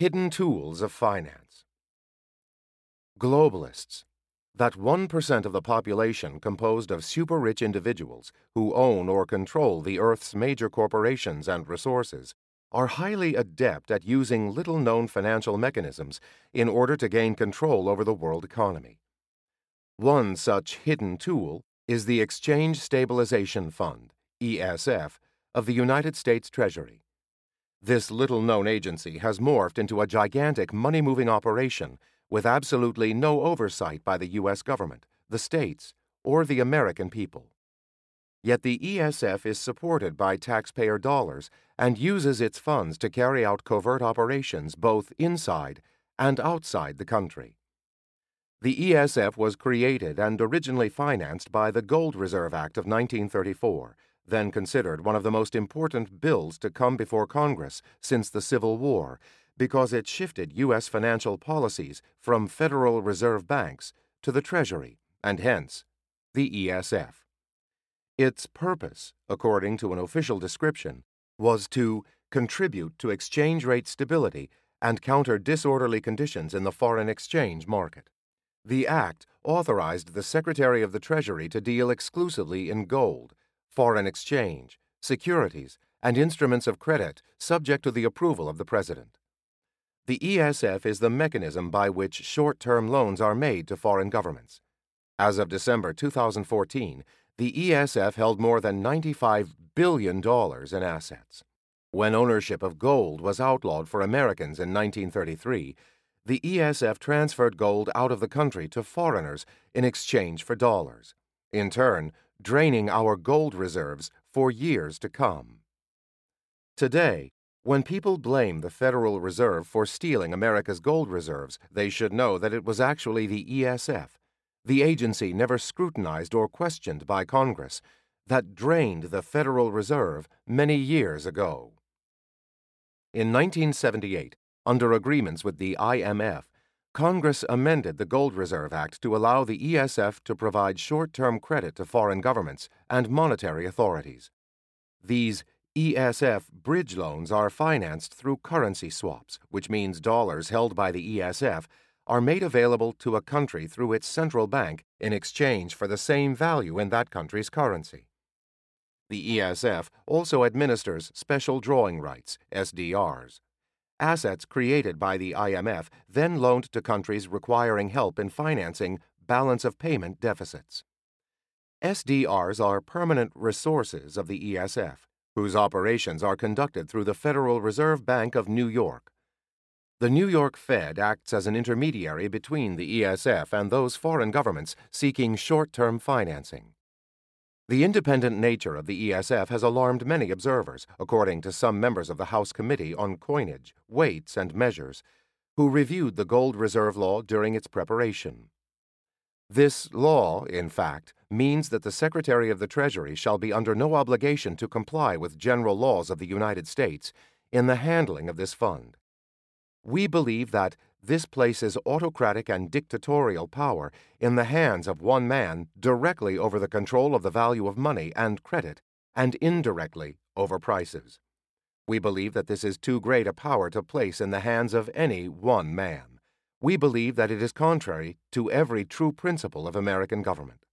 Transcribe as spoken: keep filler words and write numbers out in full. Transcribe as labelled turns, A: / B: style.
A: Hidden tools of finance. Globalists. That one percent of the population composed of super-rich individuals who own or control the Earth's major corporations and resources are highly adept at using little-known financial mechanisms in order to gain control over the world economy. One such hidden tool is the Exchange Stabilization Fund, E S F, of the United States Treasury. This little-known agency has morphed into a gigantic money-moving operation with absolutely no oversight by the U S government, the states, or the American people. Yet the E S F is supported by taxpayer dollars and uses its funds to carry out covert operations both inside and outside the country. The E S F was created and originally financed by the Gold Reserve Act of nineteen thirty-four, then considered one of the most important bills to come before Congress since the Civil War, because it shifted U S financial policies from Federal Reserve banks to the Treasury, and hence, the E S F. Its purpose, according to an official description, was to contribute to exchange rate stability and counter disorderly conditions in the foreign exchange market. The Act authorized the Secretary of the Treasury to deal exclusively in gold, foreign exchange, securities, and instruments of credit subject to the approval of the President. The E S F is the mechanism by which short-term loans are made to foreign governments. As of December two thousand fourteen, the E S F held more than ninety-five billion dollars in assets. When ownership of gold was outlawed for Americans in nineteen thirty-three, the E S F transferred gold out of the country to foreigners in exchange for dollars, in turn draining our gold reserves for years to come. Today, when people blame the Federal Reserve for stealing America's gold reserves, they should know that it was actually the E S F, the agency never scrutinized or questioned by Congress, that drained the Federal Reserve many years ago. In nineteen seventy-eight, under agreements with the I M F, Congress amended the Gold Reserve Act to allow the E S F to provide short-term credit to foreign governments and monetary authorities. These E S F bridge loans are financed through currency swaps, which means dollars held by the E S F are made available to a country through its central bank in exchange for the same value in that country's currency. The E S F also administers special drawing rights, S D Rs. Assets created by the I M F then loaned to countries requiring help in financing balance of payment deficits. S D Rs are permanent resources of the E S F, whose operations are conducted through the Federal Reserve Bank of New York. The New York Fed acts as an intermediary between the E S F and those foreign governments seeking short-term financing. The independent nature of the E S F has alarmed many observers, according to some members of the House Committee on Coinage, Weights, and Measures, who reviewed the Gold Reserve Law during its preparation. This law, in fact, means that the Secretary of the Treasury shall be under no obligation to comply with general laws of the United States in the handling of this fund. We believe that this places autocratic and dictatorial power in the hands of one man directly over the control of the value of money and credit, and indirectly over prices. We believe that this is too great a power to place in the hands of any one man. We believe that it is contrary to every true principle of American government.